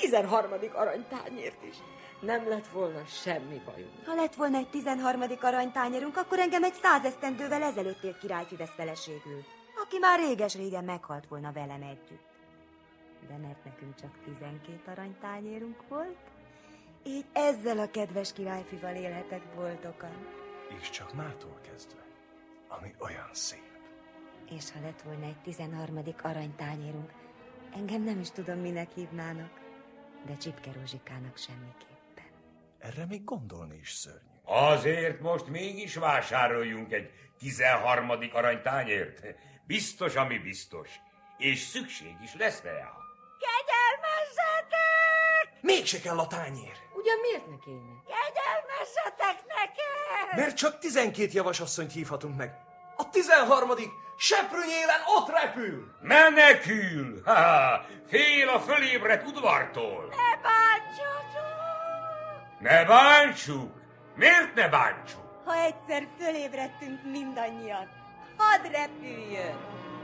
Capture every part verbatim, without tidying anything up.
tizenharmadik aranytányért is. Nem lett volna semmi bajunk. Ha lett volna egy tizenharmadik aranytányérunk, akkor engem egy száz esztendővel ezelőtt élt királyfi vesz feleségül, aki már réges-régen meghalt volna velem együtt. De mert nekünk csak tizenkét aranytányérunk volt, így ezzel a kedves királyfival élhetek boldogan. És csak mától kezdve, ami olyan szép. És ha lett volna egy tizenharmadik aranytányérunk, engem nem is tudom, minek hívnának, de Csipke Rózsikának semmiképpen. Erre még gondolni is szörnyű. Azért most mégis vásároljunk egy tizenharmadik aranytányért. Biztos, ami biztos. És szükség is lesz rá. Kegyelmezzetek! Mégse kell a tányér. Ugyan miért ne kéne? Kegyelmezzetek nekem! Mert csak tizenkét javasasszonyt hívhatunk meg. A tizenharmadik seprőny élen ott repül! Menekül! Ha, fél a fölébredt udvartól. Ne bántsatok! Ne bántsuk! Miért ne bántsuk? Ha egyszer fölébredtünk mindannyian, hadd repüljön!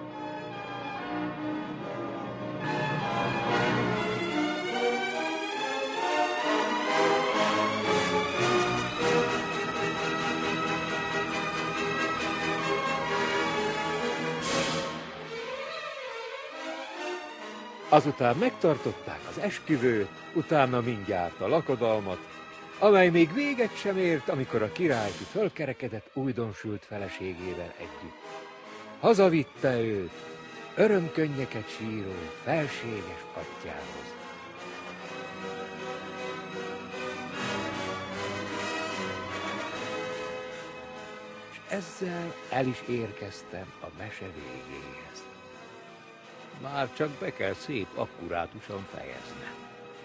Azután megtartották az esküvőt, utána mindjárt a lakodalmat, amely még véget sem ért, amikor a királyfi fölkerekedett újdonsült feleségével együtt. Hazavitte őt, örömkönnyeket síró, felséges atyjához. És ezzel el is érkeztem a mese végéhez. Már csak be kell szép akkurátusan fejeznem.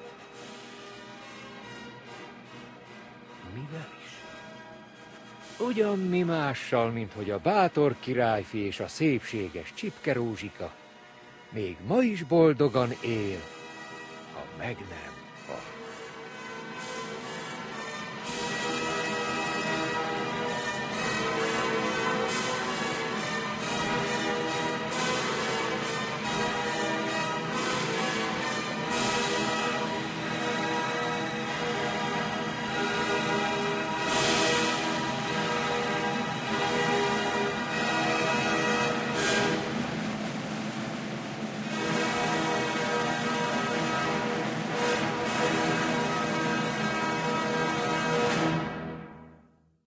Mivel is? Ugyan mi mással, mint hogy a bátor királyfi és a szépséges Csipke Rózsika még ma is boldogan él, ha meg nem hal.